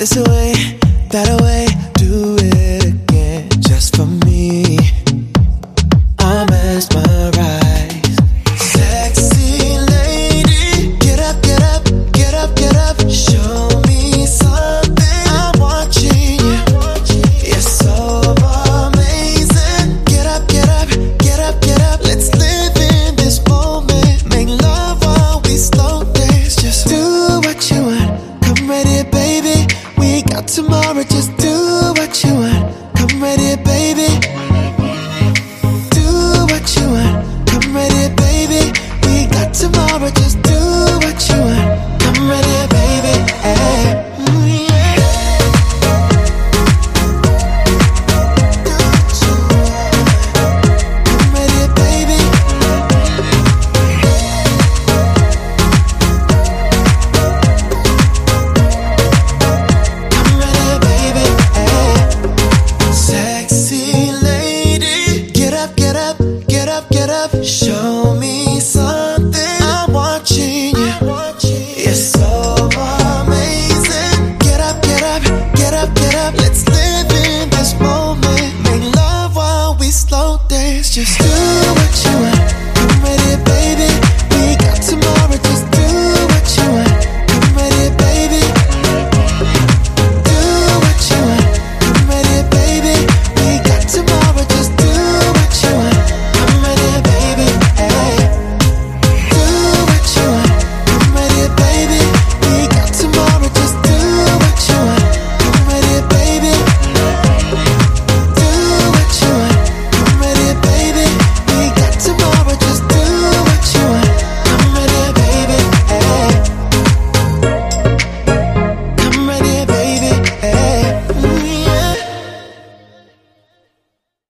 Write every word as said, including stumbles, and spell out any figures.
There's a way, that way, do it again, just for me. I'm mesmerized. Sexy lady, get up, get up, get up, get up. Show me something. I'm watching you. You're so amazing. Get up, get up, get up, get up. Let's live in this moment. Make love while we slow dance. Just do what you want. Come right here, baby. We got tomorrow. Just do what you want. Come right here, baby. Do what you want. Come right here, baby. We got tomorrow. Just